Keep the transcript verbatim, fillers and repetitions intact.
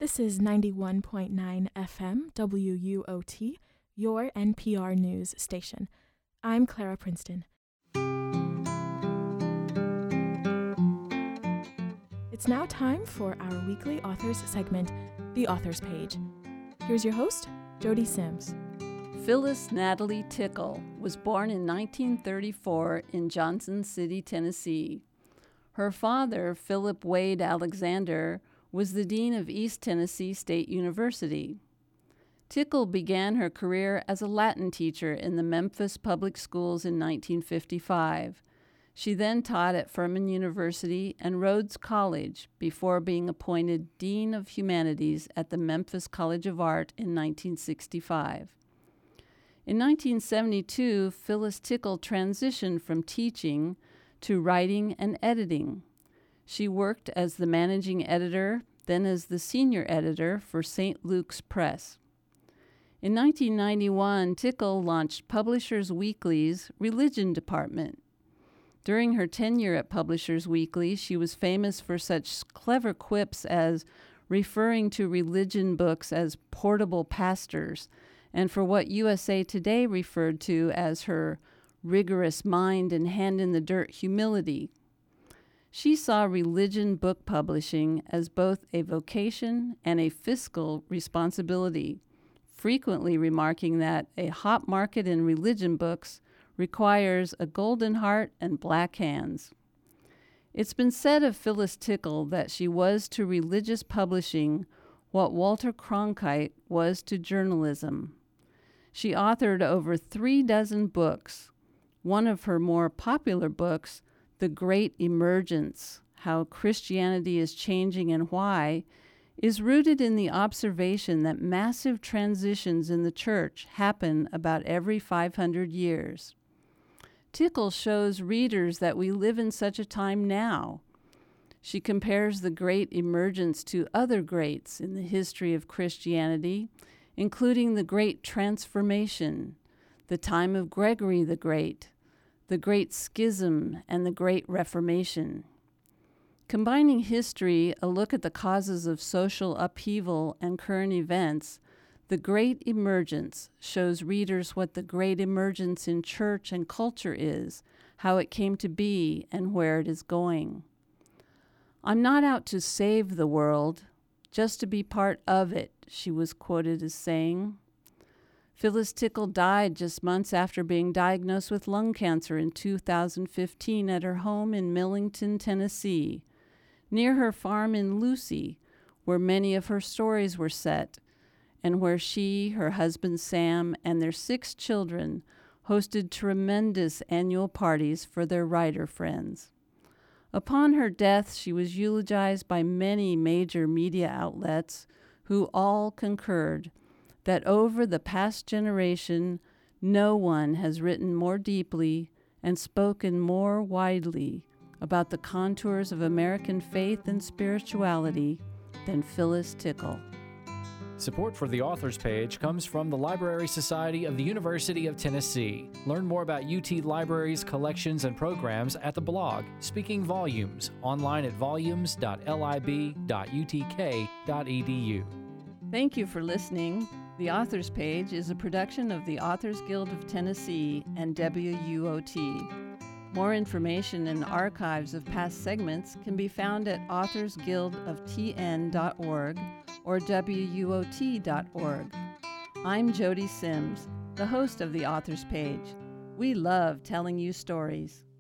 This is ninety-one point nine F M W U O T, your N P R news station. I'm Clara Princeton. It's now time for our weekly authors segment, The Authors Page. Here's your host, Jody Sims. Phyllis Natalie Tickle was born in nineteen thirty-four in Johnson City, Tennessee. Her father, Philip Wade Alexander, was the dean of East Tennessee State University. Tickle began her career as a Latin teacher in the Memphis Public Schools in nineteen fifty-five. She then taught at Furman University and Rhodes College before being appointed Dean of Humanities at the Memphis College of Art in nineteen sixty-five. In nineteen seventy-two, Phyllis Tickle transitioned from teaching to writing and editing. She worked as the managing editor, then as the senior editor for Saint Luke's Press. In nineteen ninety-one, Tickle launched Publishers Weekly's religion department. During her tenure at Publishers Weekly, she was famous for such clever quips as referring to religion books as portable pastors, and for what U S A Today referred to as her rigorous mind and hand-in-the-dirt humility. She saw religion book publishing as both a vocation and a fiscal responsibility, frequently remarking that a hot market in religion books requires a golden heart and black hands. It's been said of Phyllis Tickle that she was to religious publishing what Walter Cronkite was to journalism. She authored over three dozen books. One of her more popular books, The Great Emergence, How Christianity is Changing and Why, is rooted in the observation that massive transitions in the church happen about every five hundred years. Tickle shows readers that we live in such a time now. She compares the Great Emergence to other greats in the history of Christianity, including the Great Transformation, the time of Gregory the Great, the Great Schism, and the Great Reformation. Combining history, a look at the causes of social upheaval, and current events, The Great Emergence shows readers what the Great Emergence in church and culture is, how it came to be, and where it is going. "I'm not out to save the world, just to be part of it," she was quoted as saying. Phyllis Tickle died just months after being diagnosed with lung cancer in two thousand fifteen at her home in Millington, Tennessee, near her farm in Lucy, where many of her stories were set, and where she, her husband Sam, and their six children hosted tremendous annual parties for their writer friends. Upon her death, she was eulogized by many major media outlets who all concurred that over the past generation, no one has written more deeply and spoken more widely about the contours of American faith and spirituality than Phyllis Tickle. Support for the Authors Page comes from the Library Society of the University of Tennessee. Learn more about U T Libraries, collections, and programs at the blog Speaking Volumes, online at volumes dot lib dot u t k dot e d u. Thank you for listening. The Authors Page is a production of the Authors Guild of Tennessee and W U O T. More information and archives of past segments can be found at authors guild of t n dot org or w u o t dot org. I'm Jody Sims, the host of the Authors Page. We love telling you stories.